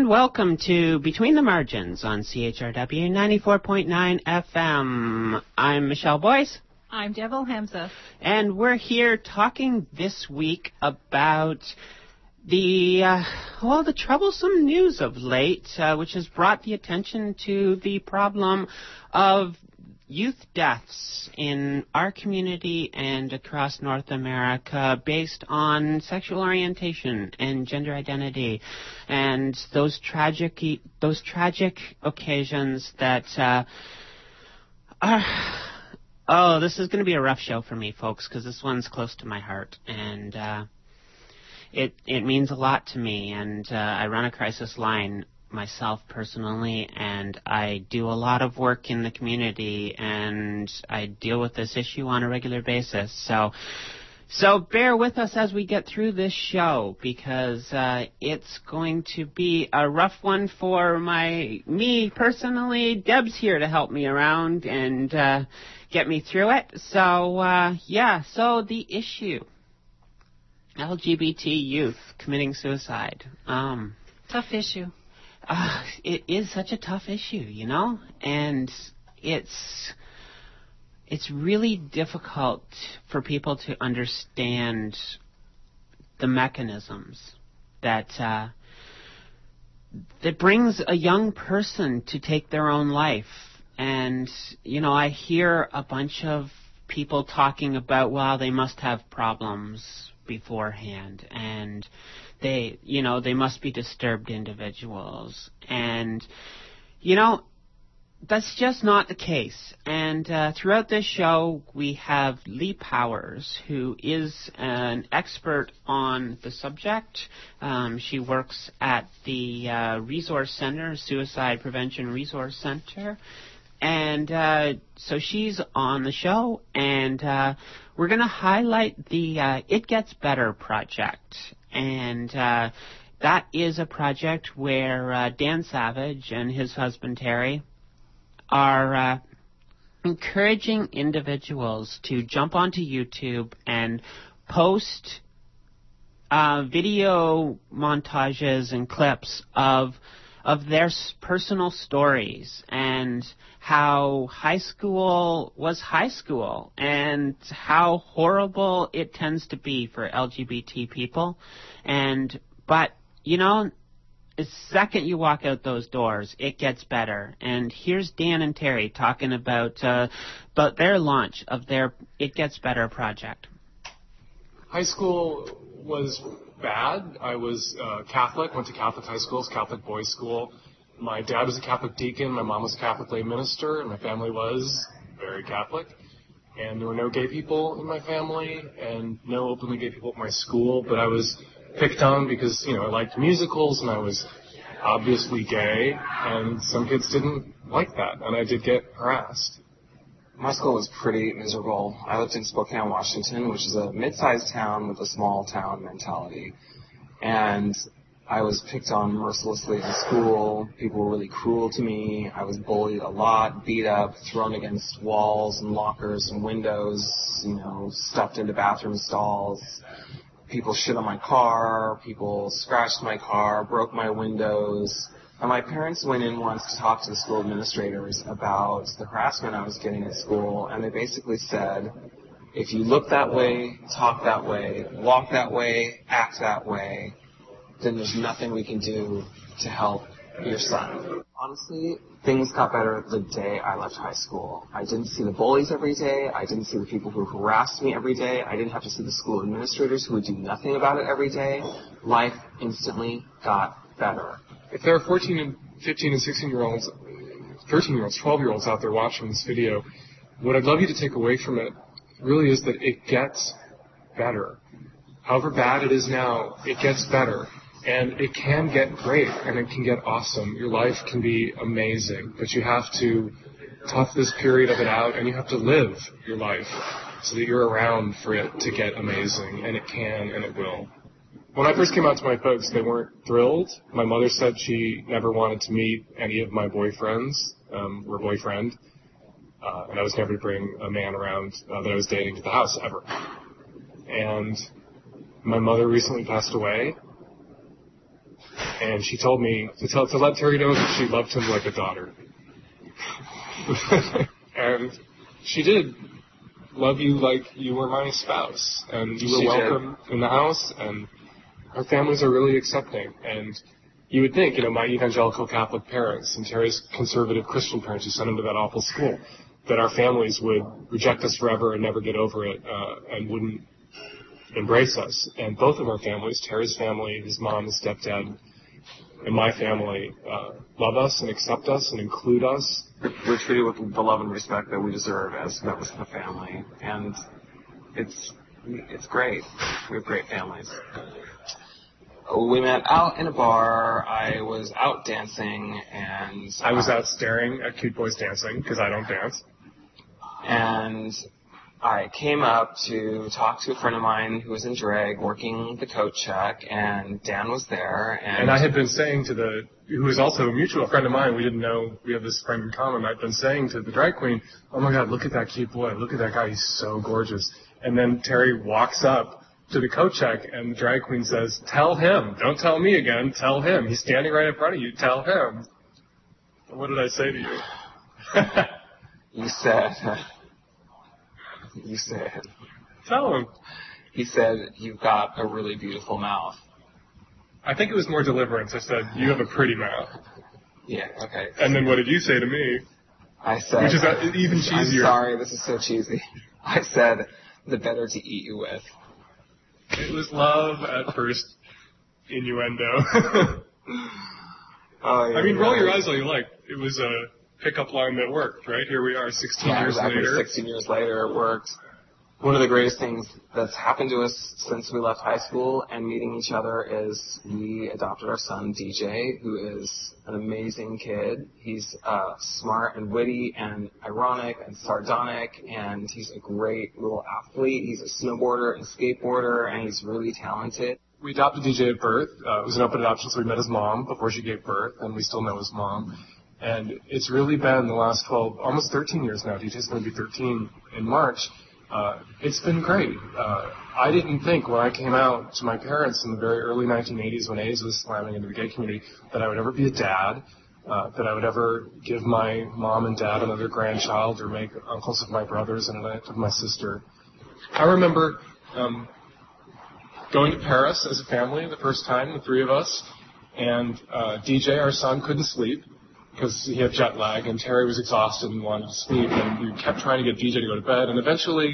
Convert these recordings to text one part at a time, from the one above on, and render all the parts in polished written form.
And welcome to Between the Margins on CHRW 94.9 FM. I'm Michelle Boyce. I'm Devil Hamza. And we're here talking this week about the troublesome news of late, which has brought the attention to the problem of youth deaths in our community and across North America based on sexual orientation and gender identity, and those tragic occasions that are. This is going to be a rough show for me, folks, because this one's close to my heart, and it means a lot to me. And I run a crisis line myself personally, and I do a lot of work in the community, and I deal with this issue on a regular basis. So bear with us as we get through this show, because it's going to be a rough one for me personally. Deb's here to help me around and get me through it. So the issue: LGBT youth committing suicide. Tough issue. It is such a tough issue, you know, and it's really difficult for people to understand the mechanisms that brings a young person to take their own life. And, you know, I hear a bunch of people talking about, well, they must have problems beforehand, and they must be disturbed individuals. And, you know, that's just not the case. And throughout this show, we have Lee Powers, who is an expert on the subject. She works at the Resource Center, Suicide Prevention Resource Center. And so she's on the show, and we're going to highlight the It Gets Better project. And that is a project where Dan Savage and his husband Terry are encouraging individuals to jump onto YouTube and post video montages and clips of their personal stories, and how high school was high school, and how horrible it tends to be for LGBT people. But, you know, the second you walk out those doors, it gets better. And here's Dan and Terry talking about their launch of their It Gets Better project. High school was bad. I was Catholic, went to Catholic high schools, Catholic boys' school. My dad was a Catholic deacon, my mom was a Catholic lay minister, and my family was very Catholic. And there were no gay people in my family, and no openly gay people at my school, but I was picked on because, you know, I liked musicals, and I was obviously gay, and some kids didn't like that, and I did get harassed. My school was pretty miserable. I lived in Spokane, Washington, which is a mid-sized town with a small town mentality. And I was picked on mercilessly in school. People were really cruel to me. I was bullied a lot, beat up, thrown against walls and lockers and windows, you know, stuffed into bathroom stalls. People shit on my car. People scratched my car, broke my windows. And my parents went in once to talk to the school administrators about the harassment I was getting at school, and they basically said, if you look that way, talk that way, walk that way, act that way, then there's nothing we can do to help your son. Honestly, things got better the day I left high school. I didn't see the bullies every day. I didn't see the people who harassed me every day. I didn't have to see the school administrators who would do nothing about it every day. Life instantly got better. If there are 14 and 15 and 16-year-olds, 13-year-olds, 12-year-olds out there watching this video, what I'd love you to take away from it really is that it gets better. However bad it is now, it gets better. And it can get great, and it can get awesome. Your life can be amazing, but you have to tough this period of it out, and you have to live your life so that you're around for it to get amazing, and it can, and it will. When I first came out to my folks, they weren't thrilled. My mother said she never wanted to meet any of my boyfriends, or boyfriend, and I was never to bring a man around that I was dating to the house, ever. And my mother recently passed away, and she told me to let Terry know that she loved him like a daughter. And she did love you like you were my spouse, and you were welcome in the house, and our families are really accepting. And you would think, my evangelical Catholic parents and Terry's conservative Christian parents who sent him to that awful school, that our families would reject us forever and never get over it, and wouldn't embrace us. And both of our families, Terry's family, his mom, his stepdad, and my family, love us and accept us and include us. We're treated with the love and respect that we deserve as members of the family, and it's great. We have great families. We met out in a bar. I was out dancing, and I was out staring at cute boys dancing because I don't dance. And I came up to talk to a friend of mine who was in drag working the coat check, and Dan was there. And I had been saying to who was also a mutual friend of mine, we didn't know we have this friend in common, I'd been saying to the drag queen, oh my God, look at that cute boy, look at that guy, he's so gorgeous. And then Terry walks up to the coat check, and the drag queen says, tell him, don't tell me again, tell him. He's standing right in front of you, tell him. What did I say to you? You said, tell him. He said, you've got a really beautiful mouth. I think it was more deliverance. I said, you have a pretty mouth. Yeah, okay. And then what did you say to me? I said, which is even cheesier. I'm sorry, this is so cheesy. I said, the better to eat you with. It was love at first innuendo. Oh, yeah, I mean, roll your eyes all you like. It was a pickup line that worked, right? Here we are 16 years later. 16 years later, it worked. One of the greatest things that's happened to us since we left high school and meeting each other is we adopted our son, DJ, who is an amazing kid. He's smart and witty and ironic and sardonic, and he's a great little athlete. He's a snowboarder and skateboarder, and he's really talented. We adopted DJ at birth. It was an open adoption, so we met his mom before she gave birth, and we still know his mom. And it's really been the last 12, almost 13 years now. DJ's going to be 13 in March. It's been great. I didn't think when I came out to my parents in the very early 1980s when AIDS was slamming into the gay community that I would ever be a dad, that I would ever give my mom and dad another grandchild or make uncles of my brothers and an aunt of my sister. I remember going to Paris as a family the first time, the three of us, and DJ, our son, couldn't sleep because he had jet lag, and Terry was exhausted and wanted to sleep, and we kept trying to get DJ to go to bed, and eventually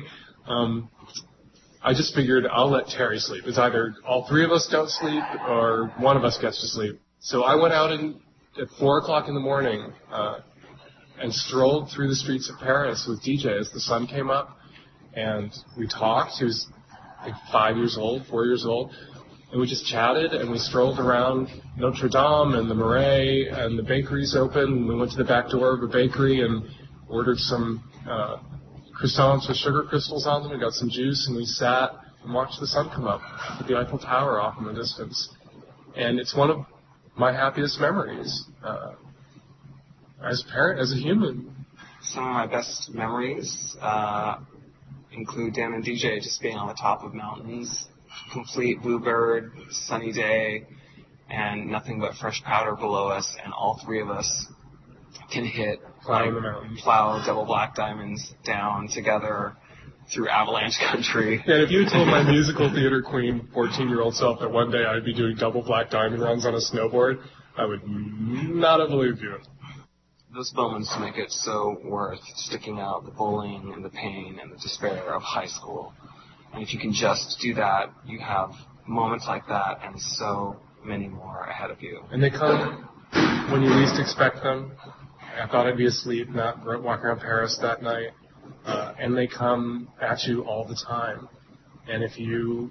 I just figured I'll let Terry sleep. It's either all three of us don't sleep or one of us gets to sleep. So I went out at 4 o'clock in the morning and strolled through the streets of Paris with DJ as the sun came up, and we talked. He was like 4 years old, and we just chatted, and we strolled around Notre Dame and the Marais, and the bakery's open, and we went to the back door of a bakery and ordered some croissants with sugar crystals on them, and got some juice, and we sat and watched the sun come up with the Eiffel Tower off in the distance. And it's one of my happiest memories as a parent, as a human. Some of my best memories include Dan and DJ just being on the top of mountains, complete bluebird, sunny day, and nothing but fresh powder below us, and all three of us can hit plow double black diamonds down together through avalanche country. And if you had told my musical theater queen 14-year-old self that one day I'd be doing double black diamond runs on a snowboard, I would not have believed you. Those moments make it so worth sticking out the bullying and the pain and the despair of high school. And if you can just do that, you have moments like that and so many more ahead of you. And they come when you least expect them. I thought I'd be asleep, not walking around Paris that night. And they come at you all the time. And if you,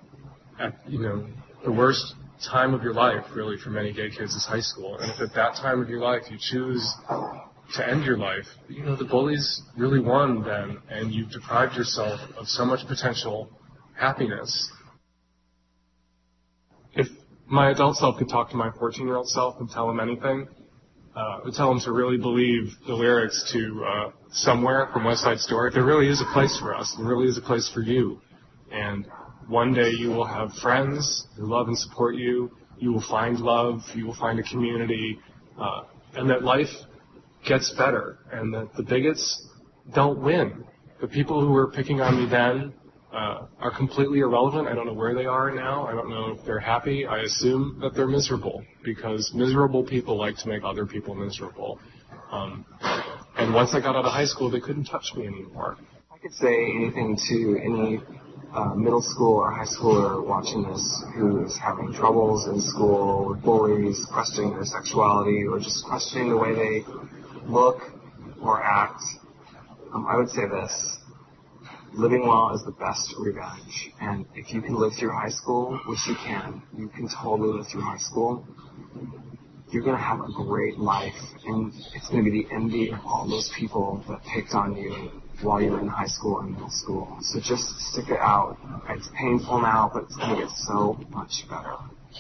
the worst time of your life, really, for many gay kids is high school. And if at that time of your life you choose to end your life, the bullies really won then, and you've deprived yourself of so much potential happiness. If my adult self could talk to my 14-year-old self and tell him anything, I would tell him to really believe the lyrics to Somewhere from West Side Story. There really is a place for us. There really is a place for you. And one day you will have friends who love and support you, you will find love, you will find a community, and that life gets better, and that the bigots don't win. The people who were picking on me then are completely irrelevant. I don't know where they are now. I don't know if they're happy. I assume that they're miserable, because miserable people like to make other people miserable. And once I got out of high school, they couldn't touch me anymore. I could say anything to any middle school or high schooler watching this who is having troubles in school with bullies, questioning their sexuality, or just questioning the way they look or act. I would say this: living well is the best revenge. And if you can live through high school, which you can totally live through high school, you're going to have a great life. And it's going to be the envy of all those people that picked on you while you were in high school and middle school. So just stick it out. It's painful now, but it's going to get so much better.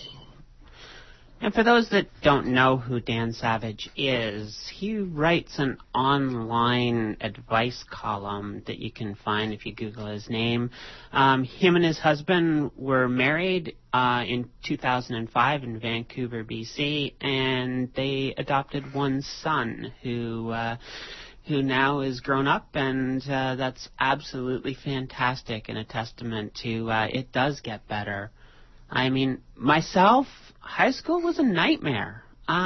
And for those that don't know who Dan Savage is, he writes an online advice column that you can find if you Google his name. Him and his husband were married in 2005 in Vancouver, BC, and they adopted one son who now is grown up, and that's absolutely fantastic and a testament to it does get better. I mean, myself, high school was a nightmare.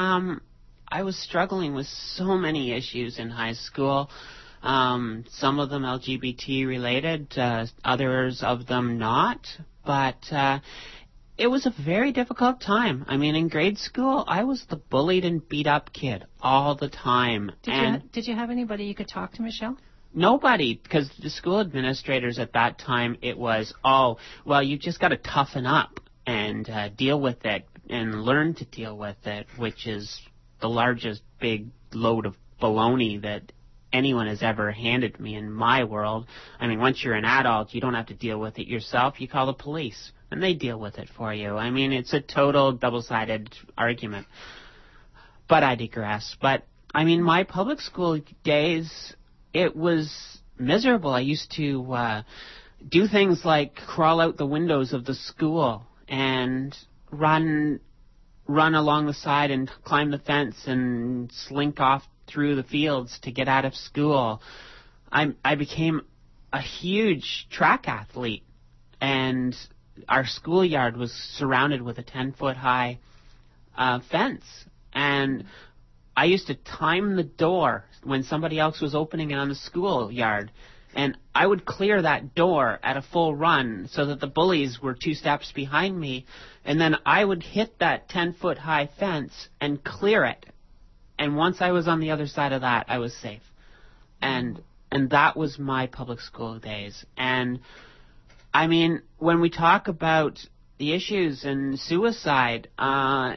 I was struggling with so many issues in high school, some of them LGBT related, others of them not, but it was a very difficult time. I mean, in grade school, I was the bullied and beat up kid all the time. Did you have anybody you could talk to, Michelle? Nobody, because the school administrators at that time, it was, oh, well, you just got to toughen up and deal with it and learn to deal with it, which is the largest big load of baloney that anyone has ever handed me in my world. I mean, once you're an adult, you don't have to deal with it yourself. You call the police, and they deal with it for you. I mean, it's a total double-sided argument. But I digress. But, I mean, my public school days, it was miserable. I used to do things like crawl out the windows of the school and run along the side and climb the fence and slink off through the fields to get out of school. I became a huge track athlete, and our schoolyard was surrounded with a 10-foot high fence, and I used to time the door when somebody else was opening it on the schoolyard, and I would clear that door at a full run so that the bullies were 2 steps behind me, and then I would hit that 10-foot high fence and clear it. And once I was on the other side of that, I was safe. And that was my public school days. And, I mean, when we talk about the issues and suicide, when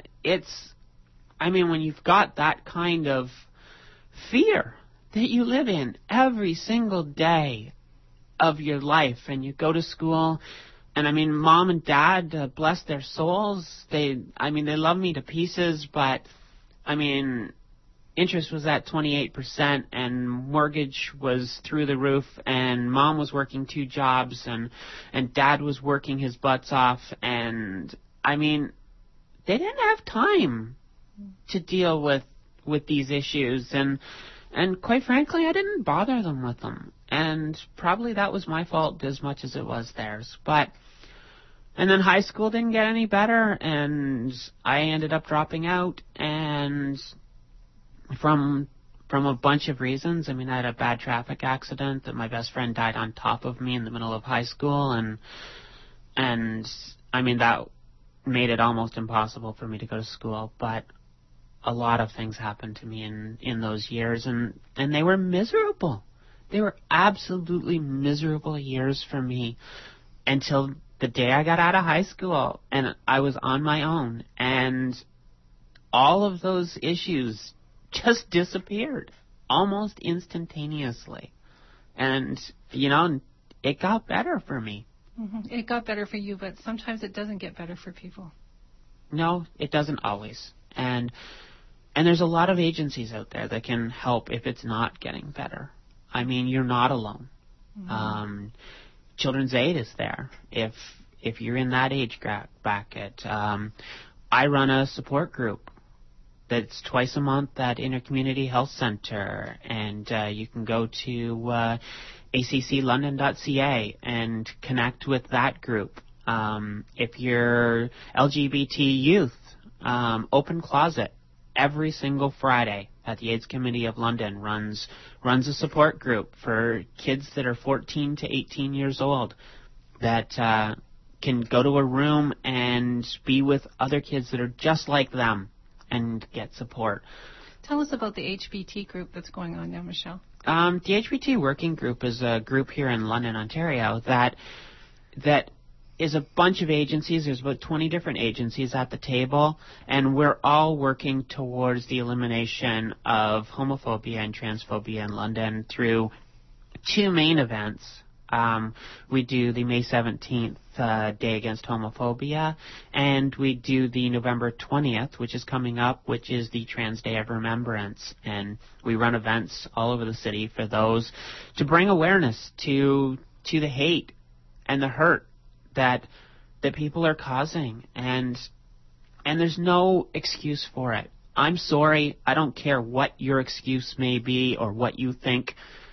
you've got that kind of fear that you live in every single day of your life, and you go to school, and I mean, Mom and Dad, bless their souls, they love me to pieces, but I mean, interest was at 28%, and mortgage was through the roof, and Mom was working 2 jobs, and Dad was working his butts off, and I mean, they didn't have time to deal with these issues, and quite frankly, I didn't bother them with them. And probably that was my fault as much as it was theirs. And then high school didn't get any better, and I ended up dropping out, and from a bunch of reasons. I mean, I had a bad traffic accident that my best friend died on top of me in the middle of high school, and I mean, that made it almost impossible for me to go to school, but a lot of things happened to me in those years, and they were miserable. They were absolutely miserable years for me until the day I got out of high school and I was on my own, and all of those issues just disappeared almost instantaneously. And, you know, it got better for me. Mm-hmm. It got better for you, but sometimes it doesn't get better for people. No, it doesn't always. And there's a lot of agencies out there that can help if it's not getting better. I mean, you're not alone. Mm-hmm. Children's Aid is there if you're in that age bracket. I I run a support group that's twice a month at Intercommunity Health Centre, and you can go to acclondon.ca and connect with that group. If you're LGBT youth, Open Closet every single Friday at the AIDS Committee of London runs a support group for kids that are 14 to 18 years old that can go to a room and be with other kids that are just like them and get support. Tell us about the HBT group that's going on now, Michelle. The HBT Working Group is a group here in London, Ontario, that is a bunch of agencies. There's about 20 different agencies at the table, and we're all working towards the elimination of homophobia and transphobia in London through two main events. We do the May 17th Day Against Homophobia, and we do the November 20th, which is coming up, which is the Trans Day of Remembrance. And we run events all over the city for those to bring awareness to the hate and the hurt that people are causing, and there's no excuse for it. I'm sorry, I don't care what your excuse may be or what you think.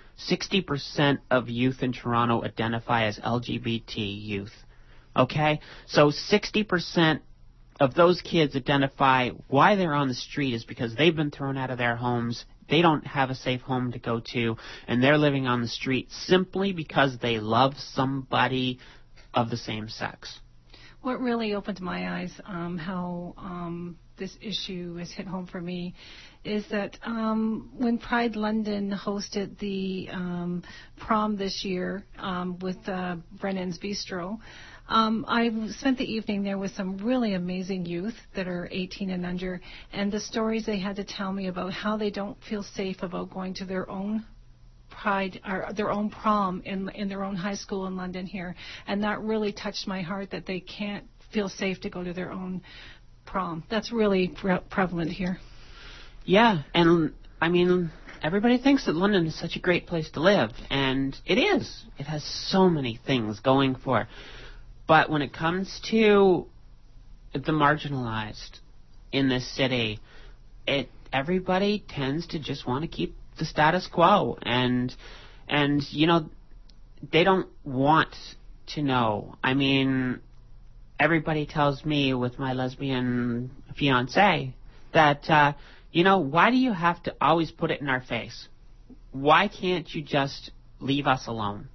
60% of youth in Toronto identify as LGBT youth. Okay? So 60% of those kids identify why they're on the street is because they've been thrown out of their homes, they don't have a safe home to go to, and they're living on the street simply because they love somebody of the same sex. What really opened my eyes, how this issue has hit home for me, is that when Pride London hosted the prom this year with Brennan's Bistro, I spent the evening there with some really amazing youth that are 18 and under, and the stories they had to tell me about how they don't feel safe about going to their own Pride or their own prom in their own high school in London here, and that really touched my heart that they can't feel safe to go to their own prom. That's really prevalent here. Yeah, and I mean, everybody thinks that London is such a great place to live, and it is. It has so many things going for it. But when it comes to the marginalized in this city, everybody tends to just want to keep the status quo, and you know, they don't want to know. I mean, everybody tells me with my lesbian fiancé that you know, why do you have to always put it in our face? Why can't you just leave us alone?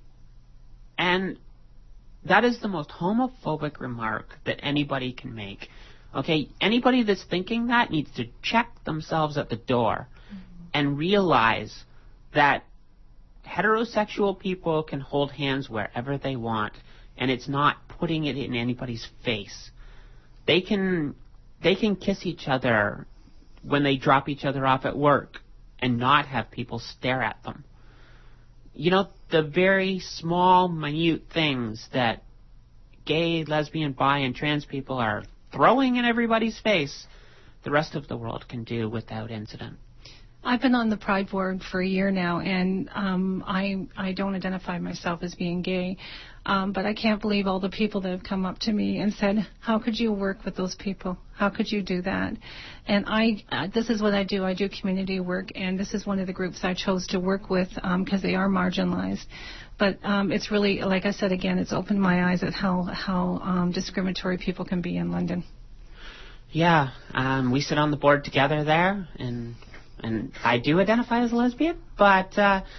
And that is the most homophobic remark that anybody can make. Okay, anybody that's thinking that needs to check themselves at the door and realize that heterosexual people can hold hands wherever they want, and it's not putting it in anybody's face. They can kiss each other when they drop each other off at work and not have people stare at them. You know, the very small, minute things that gay, lesbian, bi, and trans people are throwing in everybody's face, the rest of the world can do without incident. I've been on the Pride Board for a year now, and I don't identify myself as being gay, but I can't believe all the people that have come up to me and said, how could you work with those people? How could you do that? And this is what I do. I do community work, and this is one of the groups I chose to work with because they are marginalized. But it's really, like I said again, it's opened my eyes at how discriminatory people can be in London. Yeah, we sit on the board together there, and I do identify as a lesbian, but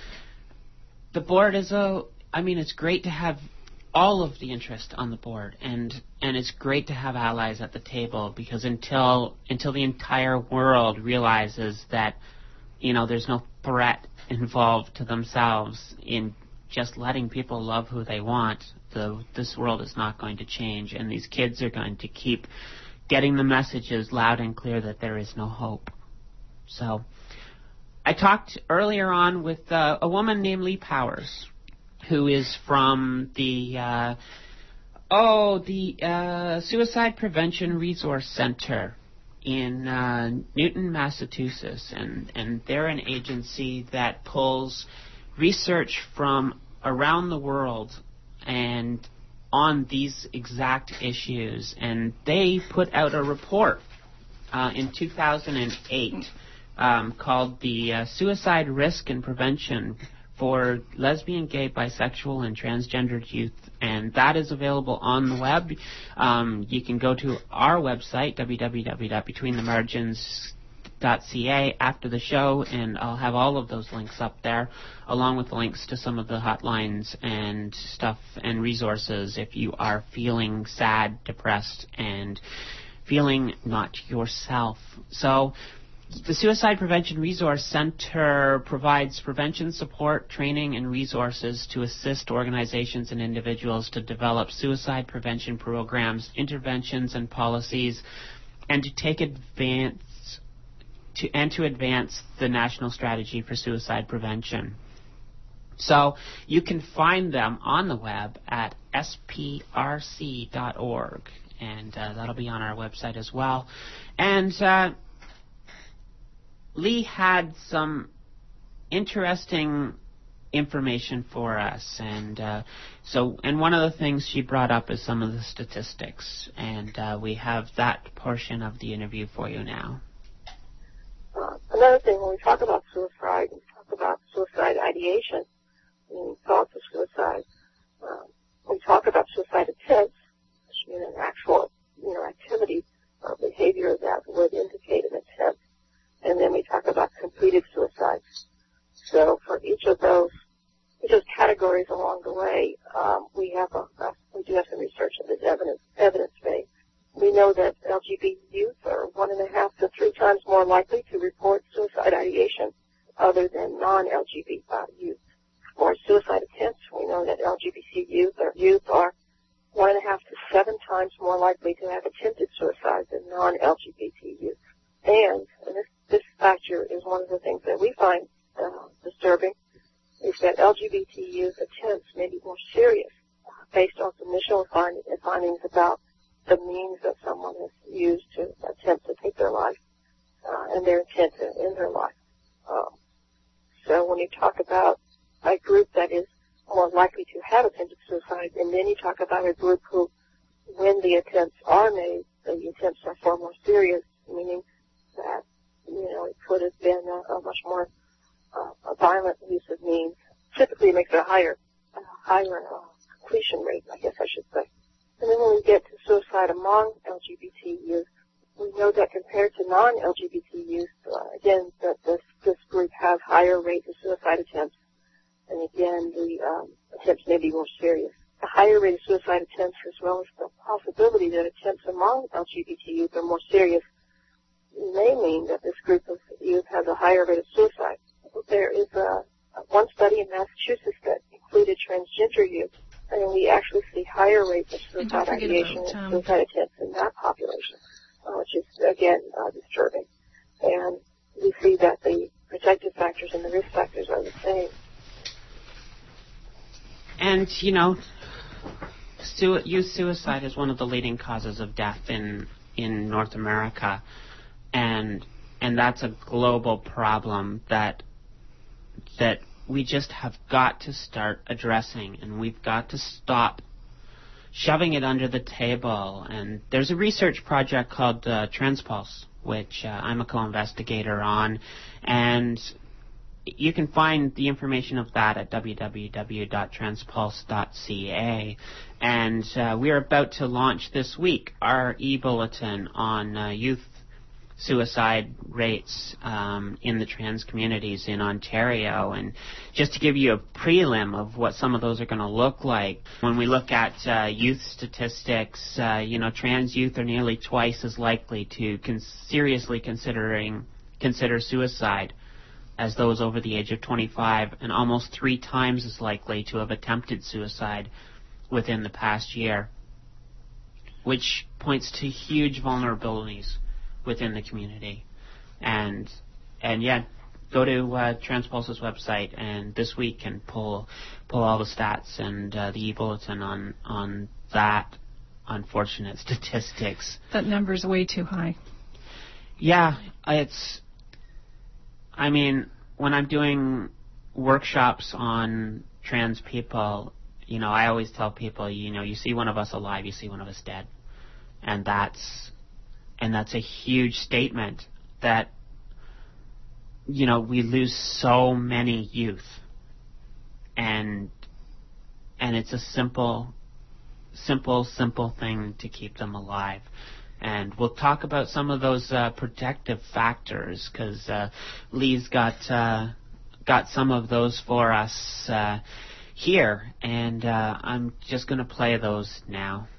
the board is it's great to have all of the interest on the board, and it's great to have allies at the table, because until the entire world realizes that, you know, there's no threat involved to themselves in just letting people love who they want, this world is not going to change, and these kids are going to keep getting the messages loud and clear that there is no hope. So, I talked earlier on with a woman named Lee Powers, who is from the Suicide Prevention Resource Center in Newton, Massachusetts, and they're an agency that pulls research from around the world and on these exact issues, and they put out a report in 2008 called the Suicide Risk and Prevention for Lesbian, Gay, Bisexual, and Transgendered Youth, and that is available on the web. You can go to our website, www.betweenthemargins.ca, after the show, and I'll have all of those links up there, along with links to some of the hotlines and stuff and resources if you are feeling sad, depressed, and feeling not yourself. So the Suicide Prevention Resource Center provides prevention support, training, and resources to assist organizations and individuals to develop suicide prevention programs, interventions, and policies, and to advance the national strategy for suicide prevention. So you can find them on the web at sprc.org, and that'll be on our website as well. And Lee had some interesting information for us, and one of the things she brought up is some of the statistics, and we have that portion of the interview for you now. Another thing, when we talk about suicide, we talk about suicide ideation, meaning thoughts of suicide. We talk about suicide attempts, which mean an actual, activity or behavior that would indicate an attempt. And then we talk about completed suicides. So for each of those categories along the way, we do have some research that is evidence-based. We know that LGBT youth are 1.5 to 3 times more likely to report suicide ideation other than non-LGBT youth. For suicide attempts, we know that LGBT youth are 1.5 to 7 times more likely to have attempted suicide than non-LGBT youth. And this factor is one of the things that we find disturbing, is that LGBT youth attempts may be more serious based on some initial findings about the means that someone has used to attempt to take their life and their intent to end their life. So when you talk about a group that is more likely to have attempted suicide, and then you talk about a group who, when the attempts are made, the attempts are far more serious, meaning that, it could have been a much more violent use of means. Typically, it makes it a higher completion rate, I guess I should say. And then when we get to suicide among LGBT youth, we know that compared to non-LGBT youth, again, that this group has higher rates of suicide attempts. And again, the attempts may be more serious. The higher rate of suicide attempts, as well as the possibility that attempts among LGBT youth are more serious, may mean that this group of youth has a higher rate of suicide. There is one study in Massachusetts that included transgender youth, and we actually see higher rates of suicide ideation and suicide attempts in that population, which is, again, disturbing. And we see that the protective factors and the risk factors are the same. And, youth suicide is one of the leading causes of death in North America. And that's a global problem that we just have got to start addressing, and we've got to stop shoving it under the table. And there's a research project called Transpulse, which I'm a co-investigator on, and you can find the information of that at www.transpulse.ca. And we're about to launch this week our e-bulletin on youth suicide rates in the trans communities in Ontario. And just to give you a prelim of what some of those are going to look like, when we look at youth statistics, trans youth are nearly twice as likely to seriously consider suicide as those over the age of 25, and almost 3 times as likely to have attempted suicide within the past year, which points to huge vulnerabilities within the community. And go to Transpulse's website and this week and pull all the stats and the e-bulletin on that unfortunate statistics. That number's way too high. Yeah, when I'm doing workshops on trans people, I always tell people, you see one of us alive, you see one of us dead. And that's a huge statement that, we lose so many youth. And it's a simple thing to keep them alive. And we'll talk about some of those protective factors, because Lee's got some of those for us here, and I'm just going to play those now.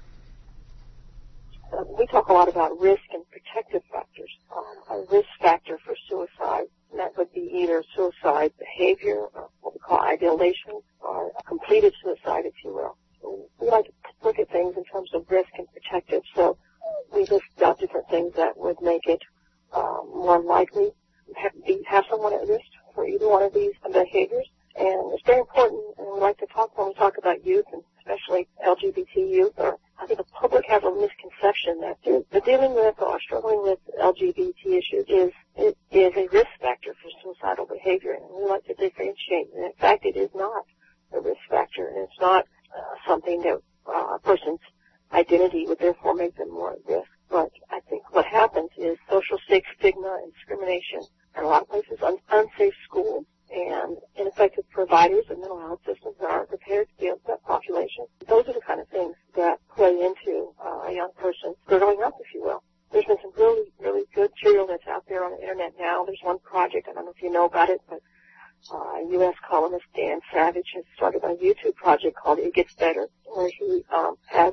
We talk a lot about risk and protective factors. A risk factor for suicide, and that would be either suicide behavior, or what we call ideation, or a completed suicide, if you will. We like to look at things in terms of risk and protective, so we list out different things that would make it more likely have someone at risk for either one of these behaviors. And it's very important, and we like to talk when we talk about youth, and especially LGBT youth, or I think the public has a misconception that the dealing with or struggling with LGBT issues is a risk factor for suicidal behavior, and we like to differentiate. And in fact, it is not a risk factor, and it's not something that a person's identity would therefore make them more at risk. But I think what happens is social stigma and discrimination, and a lot of places unsafe schools, and ineffective providers and mental health systems that aren't prepared to deal with that population. Those are the kind of things that play into a young person growing up, if you will. There's been some really, really good material that's out there on the internet now. There's one project, I don't know if you know about it, but U.S. columnist Dan Savage has started a YouTube project called It Gets Better, where he has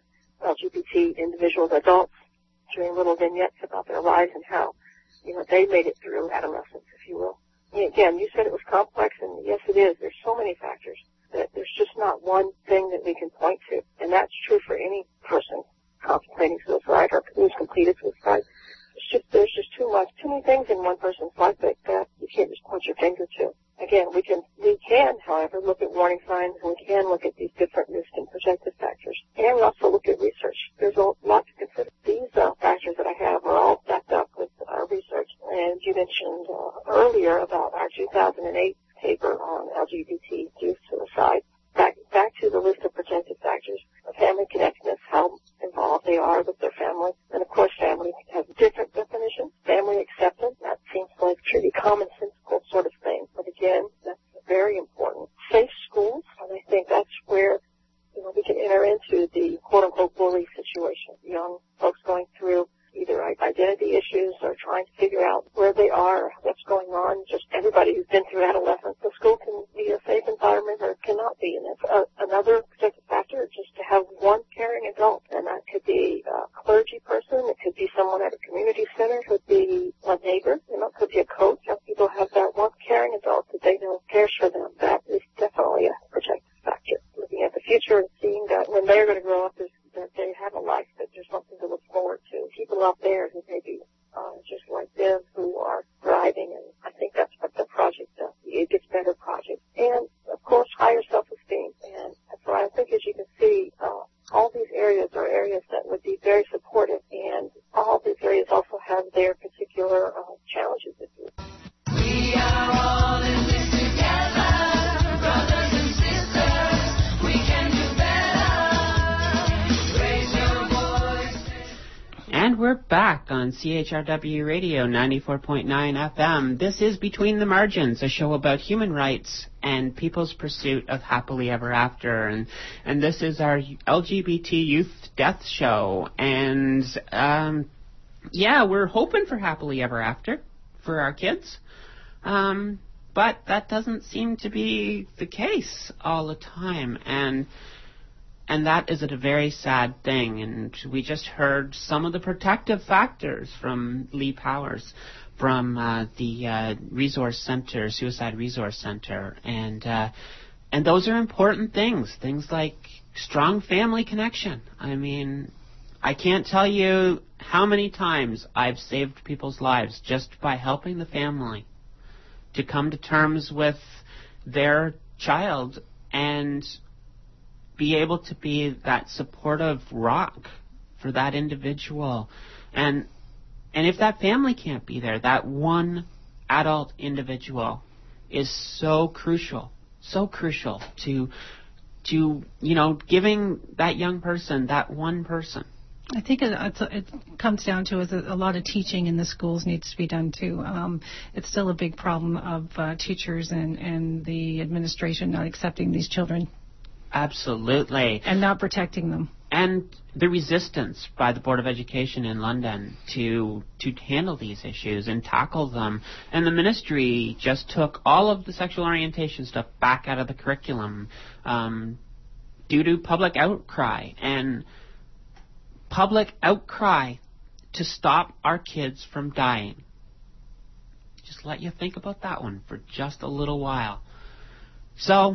LGBT individuals, adults, doing little vignettes about their lives and how, they made it through adolescence, if you will. And again, you said it was complex, and yes, it is. There's so many factors that there's just not one thing that we can point to, and that's true for any person contemplating suicide or who's completed suicide. There's just too many things in one person's life that you can't just point your finger to. Again, we can, however, look at warning signs, and we can look at these different risk and protective factors, and we also look at research. There's a lot to consider. These factors that I have are all backed up with our research, and you mentioned earlier about our 2008 paper on LGBT youth suicide. Back to the list of protective factors, family connectedness, how involved they are with their family, and of course family has different definitions. Family acceptance, that seems like a pretty commonsensical sort of thing, but again, that's very important. Safe schools, and I think that's where we can enter into the quote-unquote bully situation. Young folks going through either identity issues or trying to figure out where they are, what's going on. Just everybody who's been through adolescence, the school can be a safe environment or it cannot be. And that's another protective factor, just to have one caring adult. And that could be a clergy person, it could be someone at a community center, it could be a neighbor, it could be a coach. Young people have that one caring adult that they know cares for them. That is definitely a protective factor. Looking at the future and seeing that when they're going to grow up, that they have a life, that there's something to look forward to. People out there who may be just like them, who are thriving, and I think that's what the project does, the It Gets Better project. And, of course, higher self-esteem. And so I think, as you can see, all these areas are areas that would be very supportive, and all these areas also have their particular challenges. We are all in this together, brothers and sisters. We can do better. Raise your voice. And we're back on CHRW Radio 94.9 FM. This is Between the Margins, a show about human rights and people's pursuit of happily ever after. And this is our LGBT youth death show. And, we're hoping for happily ever after for our kids. But that doesn't seem to be the case all the time. And that is a very sad thing. And we just heard some of the protective factors from Lee Powers from the Resource Center, Suicide Resource Center. And those are important things. Things like strong family connection. I mean, I can't tell you how many times I've saved people's lives just by helping the family to come to terms with their child and be able to be that supportive rock for that individual. And if that family can't be there, that one adult individual is so crucial to to, giving that young person, that one person. I think it comes down to a lot of teaching in the schools needs to be done too. It's still a big problem of teachers and the administration not accepting these children. Absolutely. And not protecting them. And the resistance by the Board of Education in London to handle these issues and tackle them. And the ministry just took all of the sexual orientation stuff back out of the curriculum due to public outcry. And public outcry to stop our kids from dying. Just let you think about that one for just a little while. So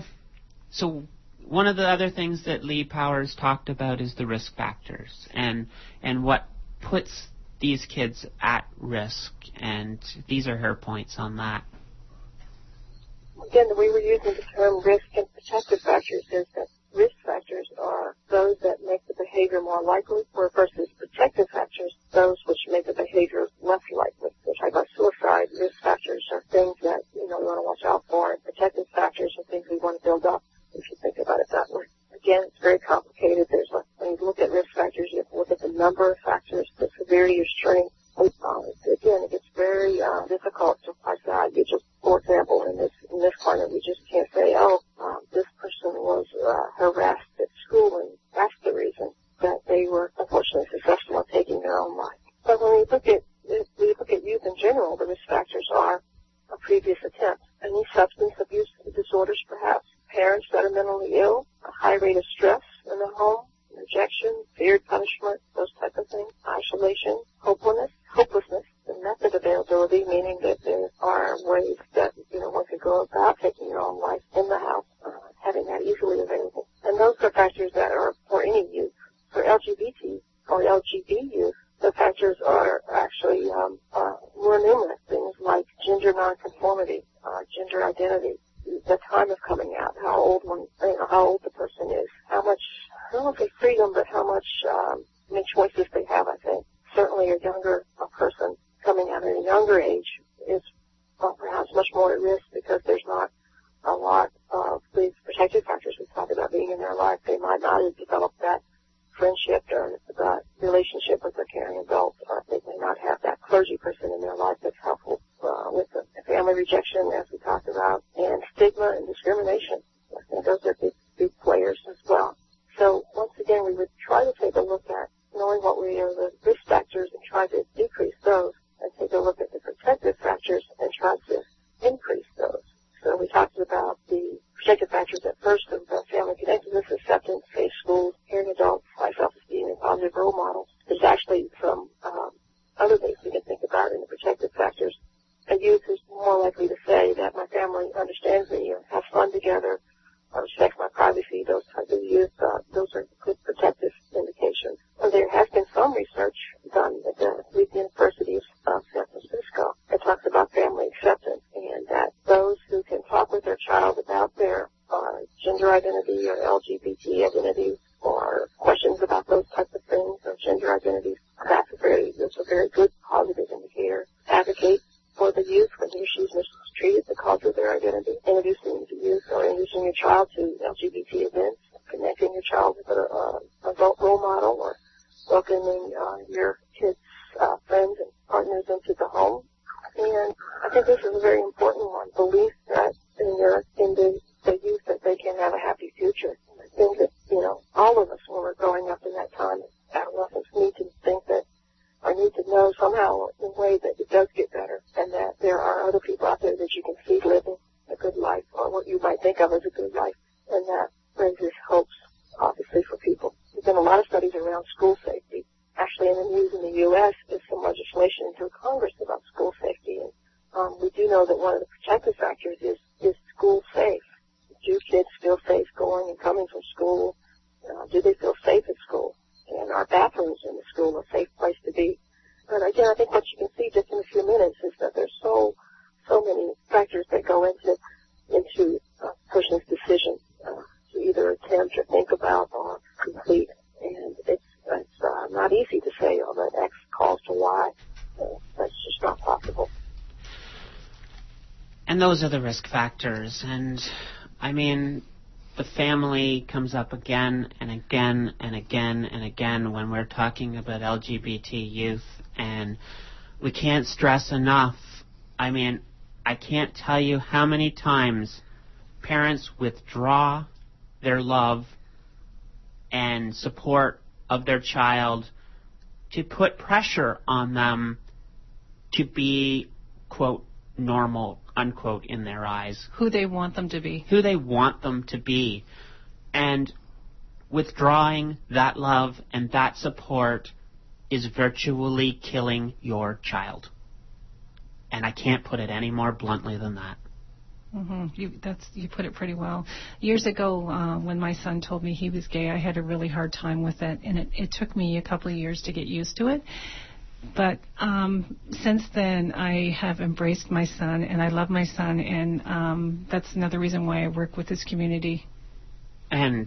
one of the other things that Lee Powers talked about is the risk factors and what puts these kids at risk, and these are her points on that. Again, the way we're using the term risk and protective factors is that risk factors are those that make the behavior more likely, versus protective factors, those which make the behavior less likely. We're talking about suicide. Risk factors are things that, we want to watch out for, and protective factors are things we want to build up, if you think about it that way. Again, it's very complicated. When you look at risk factors, you have to look at the number of factors, the severity of strength. Again, it gets very difficult to apply that. For example, in this climate, we just can't say, this person was harassed at school, and that's the reason that they were unfortunately successful in taking their own life. But when we look at youth in general, the risk factors are a previous attempt, any substance abuse disorders, perhaps, parents that are mentally ill, a high rate of stress in the home, rejection, feared punishment, those type of things, isolation, hopelessness, and method availability, meaning that there are ways that, one could go about taking your own life in the house, having that easily available. And those are factors that are for any youth. For LGBT or LGB youth, the factors are actually more numerous. Things like gender nonconformity, gender identity, the time of coming out, how old the person is, how much, I don't want to say freedom, but how much choices they have, I think. Certainly a younger person coming out at a younger age is perhaps much more at risk because there's not a lot of these protective factors we talk about being in their life. They might not have developed that friendship or that relationship with a caring adult, or they may not have that clergy person in their life that's helpful with the family rejection, as we talked about, and stigma and discrimination. I think those are big players as well. So once again, we would try to take a look at knowing what are the risk factors and try to decrease those, and take a look at the protective factors and try to increase those. So we talked about the protective factors at first of family connectedness, acceptance, safe schools, caring adults, high self-esteem, and positive role models. There's actually some other things we can think about in the protective factors. A youth is more likely to say that my family understands me or has fun together or respects my privacy. Those types of youth, those are good protective indications. And there has been some research done at the University of San Francisco that talks about family acceptance, and that those who can talk with their child about their gender identity or LGBT identity or questions about those types of things or gender identities, that's a very good positive indicator. Advocate for the youth when he or she is mistreated because of their identity. Introducing the youth or introducing your child to LGBT events, connecting your child with an adult role model, or welcoming your kids' friends and partners into the home. And I think this is a very important one, belief that in the youth that they can have a happy future. I think that, all of us when we're growing up in that time, adolescents need to think that, or need to know somehow in a way that it does get better, and that there are other people out there that you can see living a good life, or what you might think of as a good life, and that raises hopes, obviously, for people. There's been a lot of studies around school safety. Actually, in the news in the U.S., there's some legislation through Congress about school safety, and we do know that one of the protective factors is school safe. Do kids feel safe going and coming from school? Do they feel safe at school? And are bathrooms in the school a safe place to be? But again, I think what you can see just in a few minutes is that there's so many factors that go into a person's decision to either attempt or think about or complete. And it's not easy to say, that X calls to Y. That's just not possible. And those are the risk factors. And, I mean, the family comes up again and again and again and again when we're talking about LGBT youth, and we can't stress enough. I mean, I can't tell you how many times parents withdraw their love and support of their child to put pressure on them to be, quote, normal, unquote, in their eyes. Who they want them to be. Who they want them to be. And withdrawing that love and that support is virtually killing your child. And I can't put it any more bluntly than that. You put it pretty well. Years ago, when my son told me he was gay, I had a really hard time with it, and it took me a couple of years to get used to it. But since then, I have embraced my son, and I love my son, and that's another reason why I work with this community. And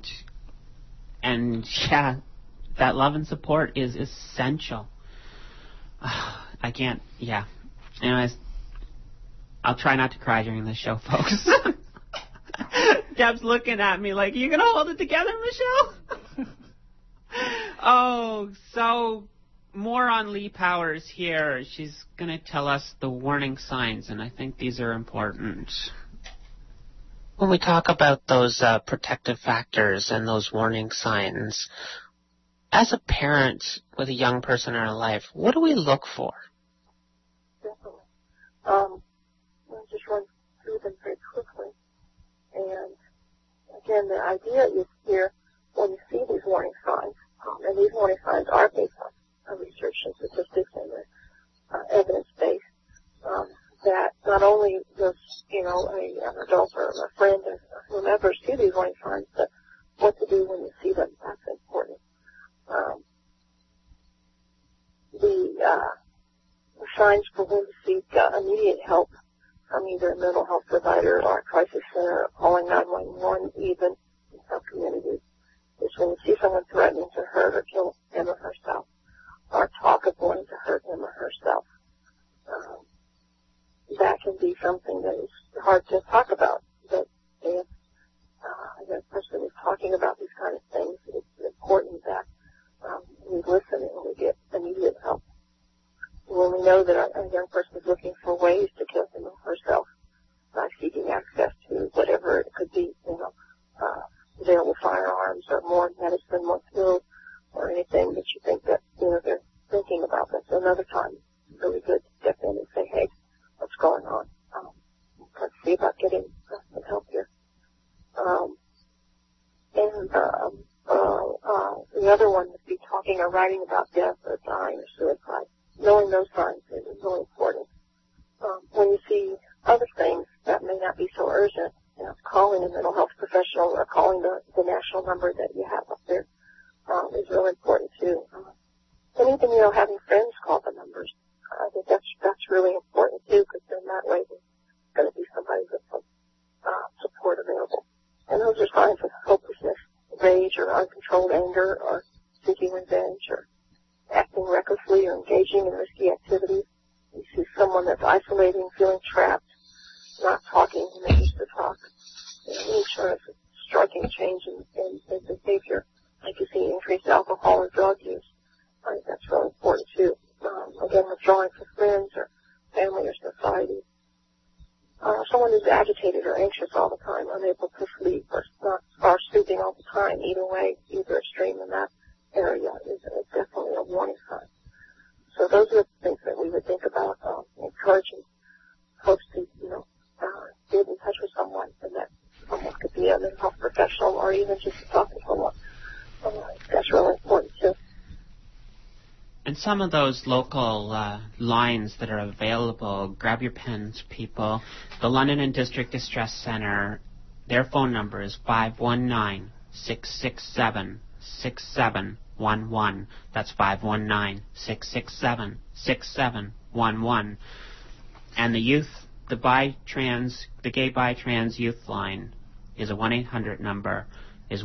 yeah, that love and support is essential. I can't, yeah. Anyways, I'll try not to cry during this show, folks. Deb's looking at me like, you gonna hold it together, Michelle? Oh, so more on Lee Powers here. She's gonna tell us the warning signs, and I think these are important. When we talk about those protective factors and those warning signs, as a parent with a young person in our life, what do we look for? Definitely. I'll just run through them very quickly. And again, the idea is here when you see these warning signs, and these warning signs are based on research and statistics and evidence-based, that not only does, an adult or a friend or whomever see these warning signs, but what to do when you see them. That's important. The signs for when to seek immediate help from either a mental health provider or a crisis center, or calling 911 even in some communities, is when you see someone threatening to hurt or kill him or herself, or talk of wanting to hurt him or herself. That can be something that is hard to talk about, but if the person is talking about these kind of things, it's important that we listen and we get immediate help. When we know that a young person is looking for ways to kill him or herself by seeking access to whatever it could be, available firearms or more medicine, more pills, or anything that you think that, they're thinking about, that's another time it's really good to step in and say, hey, what's going on? Let's see about getting some help here. The other one would be talking or writing about death or dying or suicide. Knowing those signs is really important. When you see other things that may not be so urgent, calling a mental health professional or calling the national number that you have up there is really important too. And even, having friends call the numbers, I think that's really important too, because then that way there's going to be somebody with some support available. And those are signs of hopelessness, rage or uncontrolled anger or seeking revenge or acting recklessly or engaging in risky activities. You see someone that's isolating, feeling trapped, not talking when they used to talk. Any sort of striking change in behavior, like you see increased alcohol or drug use. I think that's really important too. Again, withdrawing from friends or family or society. Someone who's agitated or anxious all the time, unable to sleep or sleeping all the time. Either way, either extreme in that area is definitely a warning sign. So those are the things that we would think about, encouraging folks to, get in touch with someone, and that someone could be a mental health professional or even just to talk to someone. That's really important too. And some of those local lines that are available, grab your pens, people. The London and District Distress Center, their phone number is 519-667-6711. That's 519-667-6711. And the youth, the gay bi-trans youth line is a 1-800 number, is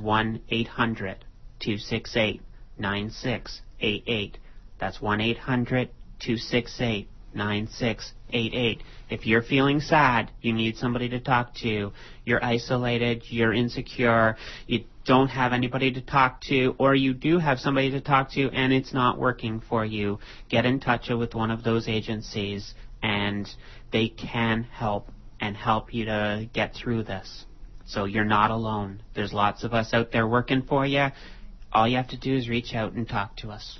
1-800-268-9688. That's 1-800-268-9688. 9688. If you're feeling sad, you need somebody to talk to, you're isolated, you're insecure, you don't have anybody to talk to, or you do have somebody to talk to and it's not working for you, get in touch with one of those agencies and they can help and help you to get through this. So you're not alone. There's lots of us out there working for you. All you have to do is reach out and talk to us.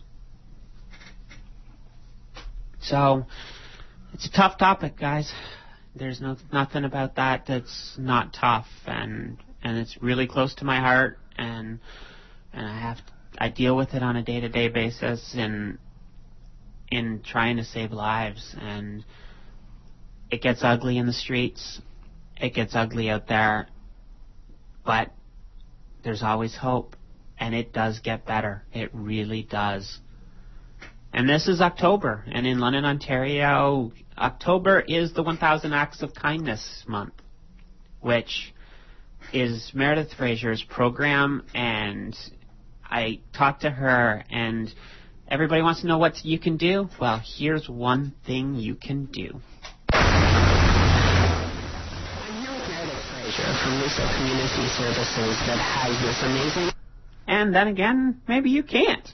So it's a tough topic, guys. There's nothing about that that's not tough, and it's really close to my heart, and I deal with it on a day-to-day basis in trying to save lives, and it gets ugly in the streets. It gets ugly out there, but there's always hope, and it does get better. It really does. And this is October, and in London, Ontario, October is the 1000 Acts of Kindness month, which is Meredith Fraser's program, and I talked to her, and everybody wants to know what you can do. Well, here's one thing you can do. I'm here with Meredith Fraser from Luso Community Services that has this amazing... And then again, maybe you can't.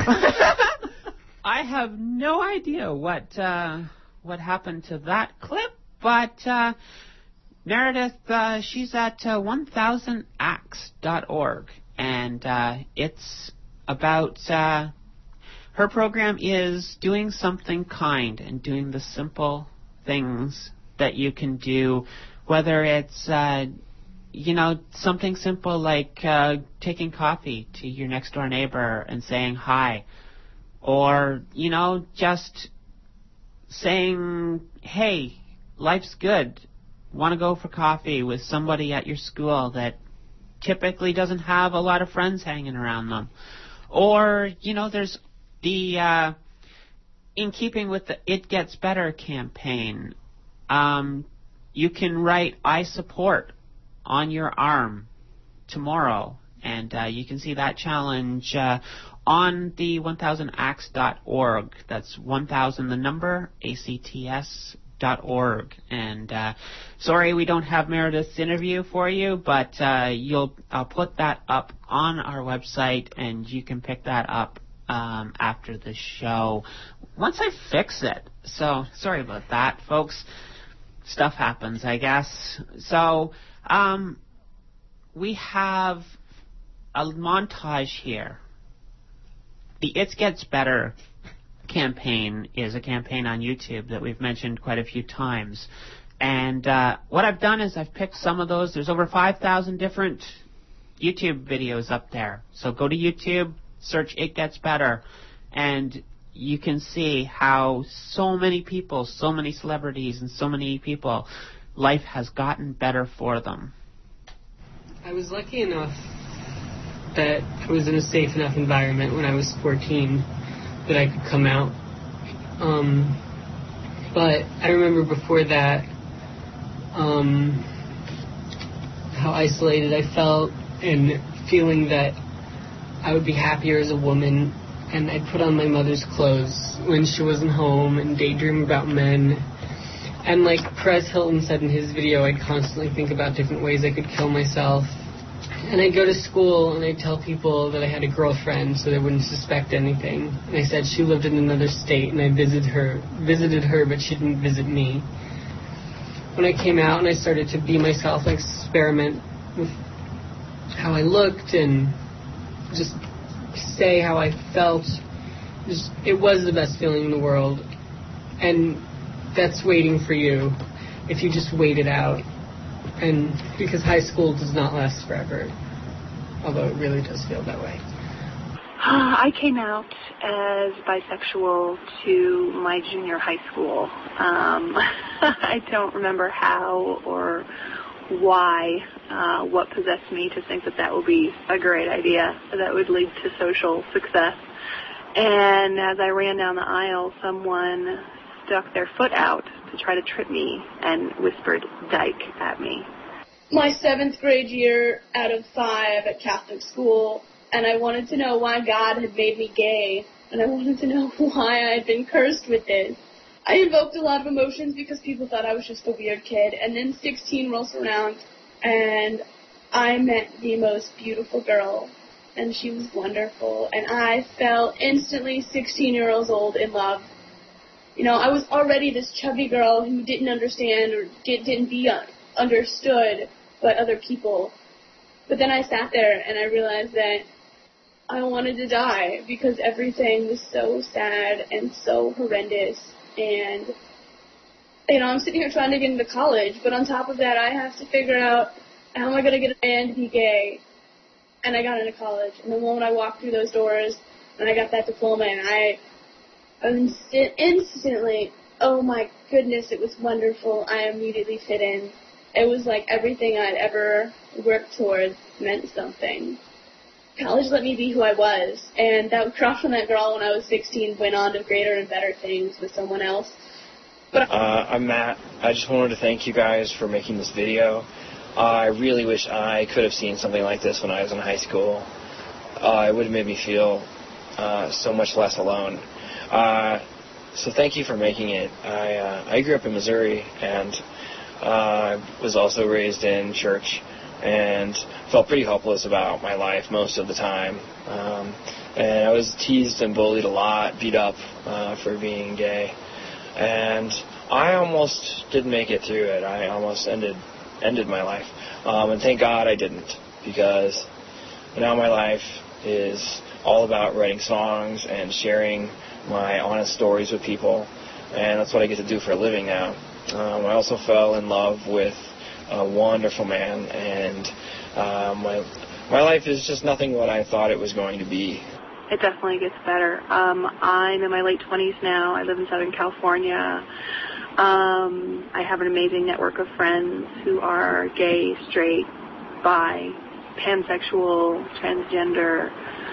I have no idea what happened to that clip, but Meredith, she's at 1000acts.org, and it's about her program is doing something kind and doing the simple things that you can do, whether it's something simple like taking coffee to your next door neighbor and saying hi. Or, just saying, hey, life's good. Want to go for coffee with somebody at your school that typically doesn't have a lot of friends hanging around them. Or, there's the, in keeping with the It Gets Better campaign, you can write, I support on your arm tomorrow. And you can see that challenge on the 1000acts.org. That's 1000, the number, ACTS.org. And sorry we don't have Meredith's interview for you, but I'll put that up on our website, and you can pick that up after the show once I fix it. So sorry about that, folks. Stuff happens, I guess. So we have a montage here. The It Gets Better campaign is a campaign on YouTube that we've mentioned quite a few times. And what I've done is I've picked some of those. There's over 5,000 different YouTube videos up there. So go to YouTube, search It Gets Better, and you can see how so many people, so many celebrities, and so many people, life has gotten better for them. I was lucky enough that I was in a safe enough environment when I was 14 that I could come out. But I remember before that how isolated I felt, and feeling that I would be happier as a woman, and I'd put on my mother's clothes when she wasn't home and daydream about men. And like Perez Hilton said in his video, I'd constantly think about different ways I could kill myself. And I'd go to school and I'd tell people that I had a girlfriend so they wouldn't suspect anything. And I said she lived in another state and I visited her, but she didn't visit me. When I came out and I started to be myself, experiment with how I looked and just say how I felt, it was the best feeling in the world. And that's waiting for you if you just wait it out. And because high school does not last forever, although it really does feel that way. I came out as bisexual to my junior high school. I don't remember how or why, what possessed me to think that would be a great idea, that would lead to social success. And as I ran down the aisle, someone stuck their foot out to try to trip me and whispered "dyke" at me. My 7th grade year out of 5 at Catholic school, and I wanted to know why God had made me gay, and I wanted to know why I had been cursed with this. I invoked a lot of emotions because people thought I was just a weird kid. And then 16 rolls around, and I met the most beautiful girl, and she was wonderful. And I fell instantly 16-year-old in love. You know, I was already this chubby girl who didn't understand or didn't be understood by other people. But then I sat there and I realized that I wanted to die because everything was so sad and so horrendous. And, you know, I'm sitting here trying to get into college, but on top of that, I have to figure out how am I going to get a man to be gay. And I got into college. And the moment I walked through those doors and I got that diploma, and I instantly, oh my goodness, it was wonderful. I immediately fit in. It was like everything I'd ever worked towards meant something. College let me be who I was, and that crush on that girl when I was 16 went on to greater and better things with someone else. But I'm Matt. I just wanted to thank you guys for making this video. I really wish I could have seen something like this when I was in high school. It would have made me feel so much less alone. So thank you for making it. I grew up in Missouri, and I was also raised in church and felt pretty hopeless about my life most of the time. And I was teased and bullied a lot, beat up for being gay. And I almost didn't make it through it. I almost ended my life. And thank God I didn't, because now my life is all about writing songs and sharing my honest stories with people, and that's what I get to do for a living now. I also fell in love with a wonderful man, and my life is just nothing what I thought it was going to be. It definitely gets better. I'm in my late 20s now. I live in Southern California. I have an amazing network of friends who are gay, straight, bi, pansexual, transgender,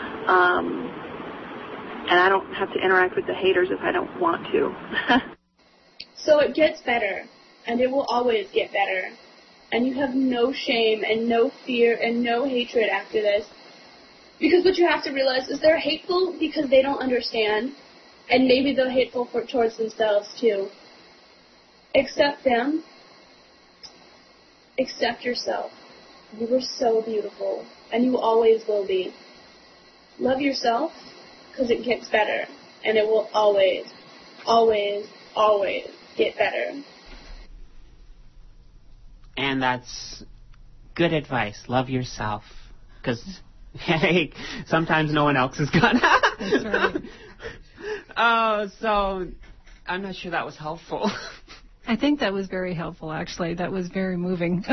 and I don't have to interact with the haters if I don't want to. So it gets better, and it will always get better. And you have no shame and no fear and no hatred after this. Because what you have to realize is they're hateful because they don't understand, and maybe they're hateful towards themselves too. Accept them. Accept yourself. You were so beautiful, and you always will be. Love yourself, because it gets better, and it will always, always, always get better. And that's good advice. Love yourself, because hey, sometimes no one else is gonna. That's right. Oh, so I'm not sure that was helpful. I think that was very helpful, actually. That was very moving.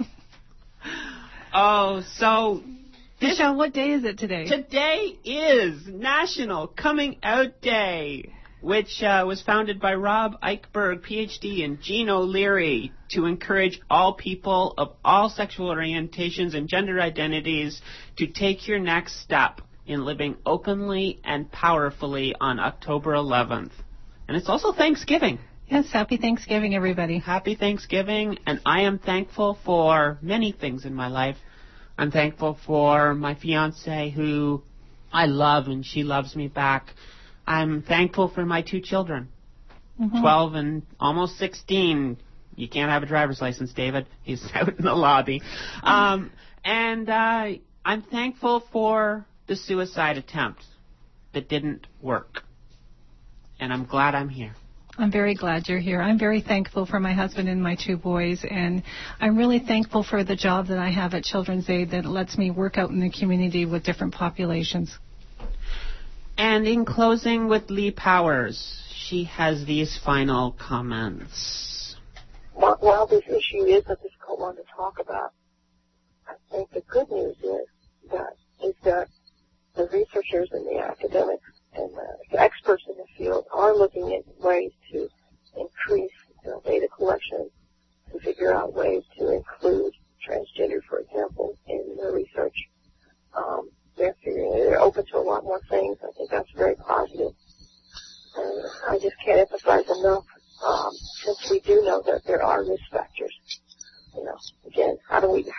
Oh, so Michelle, what day is it today? Today is National Coming Out Day, which was founded by Rob Eichberg, Ph.D., and Jean O'Leary, to encourage all people of all sexual orientations and gender identities to take your next step in living openly and powerfully on October 11th. And it's also Thanksgiving. Yes, happy Thanksgiving, everybody. Happy Thanksgiving, and I am thankful for many things in my life. I'm thankful for my fiancé, who I love, and she loves me back. I'm thankful for my two children, 12 and almost 16. You can't have a driver's license, David. He's out in the lobby. And I'm thankful for the suicide attempt that didn't work. And I'm glad I'm here. I'm very glad you're here. I'm very thankful for my husband and my two boys, and I'm really thankful for the job that I have at Children's Aid that lets me work out in the community with different populations. And in closing with Lee Powers, she has these final comments. While this issue is a difficult one to talk about, I think the good news is that the researchers and the academics and the experts in the field are looking at ways to increase data collection, to figure out ways to include transgender, for example, in the research. They're open to a lot more things. I think that's very positive. And I just can't emphasize enough, since we do know that there are risk factors. Again, how do we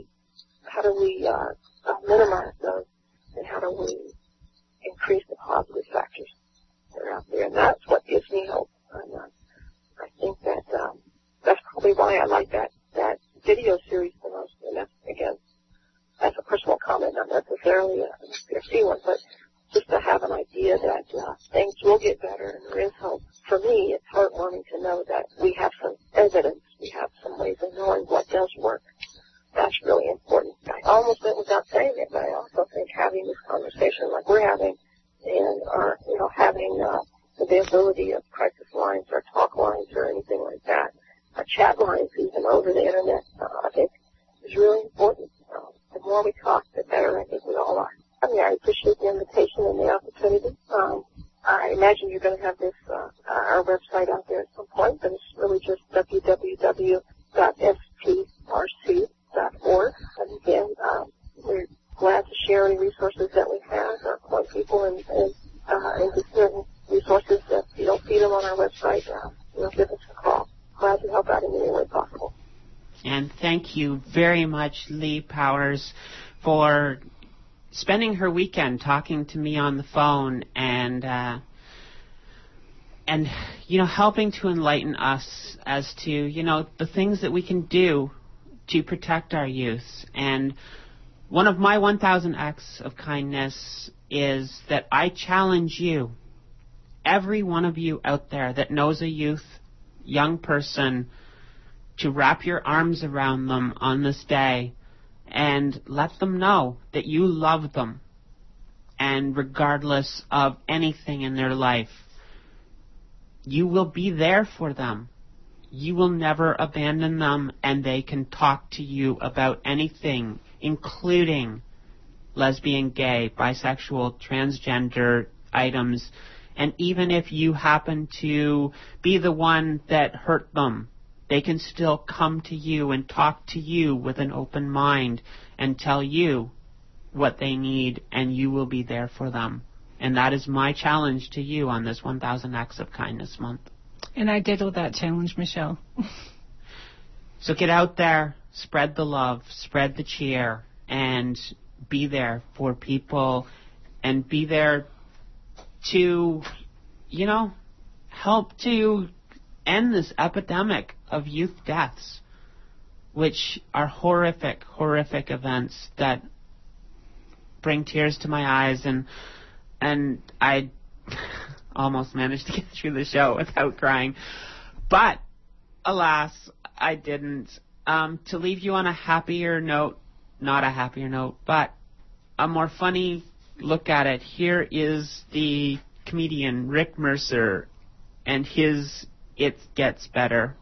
minimize those, and how do we increase the positive factors that are out there? And that's what gives me hope. And I think that that's probably why I like that video series the most. And that's, again, that's a personal comment, not necessarily a PFC one, but just to have an idea that things will get better and there is hope. For me, it's heartwarming to know that we have some evidence, we have some ways of knowing what does work. That's really important. I almost went without saying it, but I also think having this conversation like we're having and having the availability of crisis lines or talk lines or anything like that, chat lines even over the internet, I think is really important. The more we talk, the better I think we all are. I mean, I appreciate the invitation and the opportunity. I imagine you're going to have this, our website out there at some point, but it's really just www.sprc.org. And again, we're glad to share any resources that we have or point people into certain resources that if you don't see them on our website, give us a call. Glad to help out in any way possible. And thank you very much, Lee Powers, for spending her weekend talking to me on the phone and helping to enlighten us as to, the things that we can do to protect our youth. And one of my 1,000 acts of kindness is that I challenge you, every one of you out there that knows a young person, to wrap your arms around them on this day and let them know that you love them. And regardless of anything in their life, you will be there for them. You will never abandon them, and they can talk to you about anything, including lesbian, gay, bisexual, transgender items. And even if you happen to be the one that hurt them, they can still come to you and talk to you with an open mind and tell you what they need, and you will be there for them. And that is my challenge to you on this 1,000 Acts of Kindness month. And I ditto that challenge, Michelle. So get out there, spread the love, spread the cheer, and be there for people, and be there to, help to end this epidemic of youth deaths, which are horrific, horrific events that bring tears to my eyes, and I almost managed to get through the show without crying. But, alas, I didn't. To leave you on a happier note, not a happier note, but a more funny look at it, here is the comedian Rick Mercer and his It Gets Better.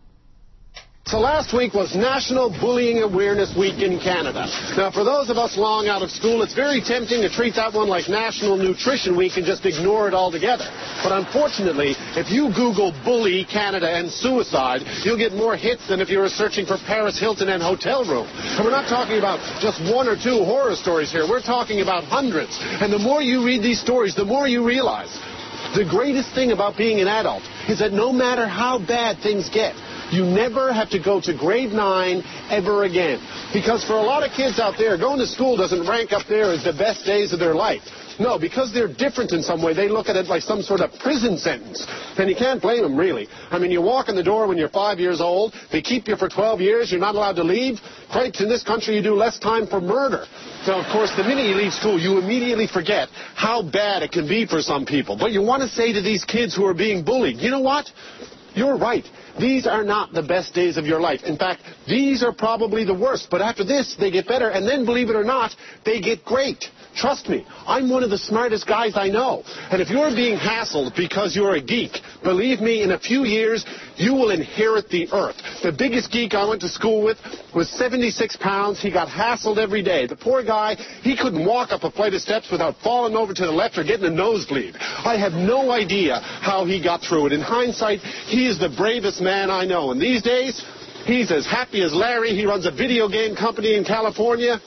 So last week was National Bullying Awareness Week in Canada. Now, for those of us long out of school, it's very tempting to treat that one like National Nutrition Week and just ignore it altogether. But unfortunately, if you Google bully Canada and suicide, you'll get more hits than if you were searching for Paris Hilton and hotel room. And we're not talking about just one or two horror stories here. We're talking about hundreds. And the more you read these stories, the more you realize the greatest thing about being an adult is that no matter how bad things get, you never have to go to grade 9 ever again. Because for a lot of kids out there, going to school doesn't rank up there as the best days of their life. No, because they're different in some way, they look at it like some sort of prison sentence. And you can't blame them, really. I mean, you walk in the door when you're 5 years old, they keep you for 12 years, you're not allowed to leave. Cripes, in this country, you do less time for murder. So, of course, the minute you leave school, you immediately forget how bad it can be for some people. But you want to say to these kids who are being bullied, you know what? You're right. These are not the best days of your life. In fact, these are probably the worst. But after this, they get better. And then, believe it or not, they get great. Trust me, I'm one of the smartest guys I know. And if you're being hassled because you're a geek, believe me, in a few years, you will inherit the earth. The biggest geek I went to school with was 76 pounds. He got hassled every day. The poor guy, he couldn't walk up a flight of steps without falling over to the left or getting a nosebleed. I have no idea how he got through it. In hindsight, he is the bravest man I know. And these days, he's as happy as Larry. He runs a video game company in California.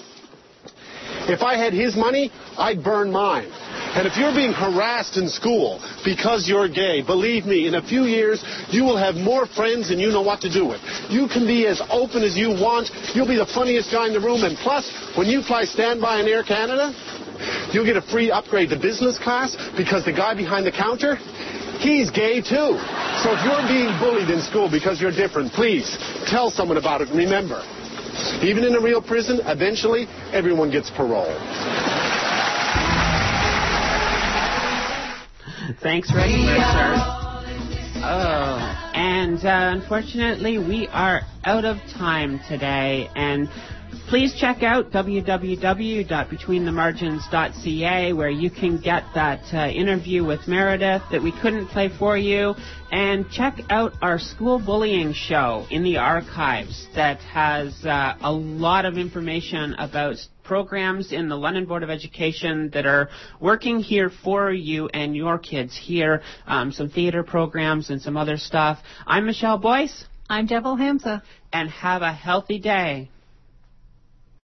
If I had his money, I'd burn mine. And if you're being harassed in school because you're gay, believe me, in a few years, you will have more friends than you know what to do with. You can be as open as you want. You'll be the funniest guy in the room. And plus, when you fly standby in Air Canada, you'll get a free upgrade to business class because the guy behind the counter, He's gay, too. So if you're being bullied in school because you're different, please tell someone about it. Remember, even in a real prison, eventually everyone gets parole. Thanks very much, sir. Oh, and unfortunately, we are out of time today. And please check out www.betweenthemargins.ca, where you can get that interview with Meredith that we couldn't play for you. And check out our school bullying show in the archives that has a lot of information about programs in the London Board of Education that are working here for you and your kids here, some theater programs and some other stuff. I'm Michelle Boyce. I'm Devil Hamza. And have a healthy day.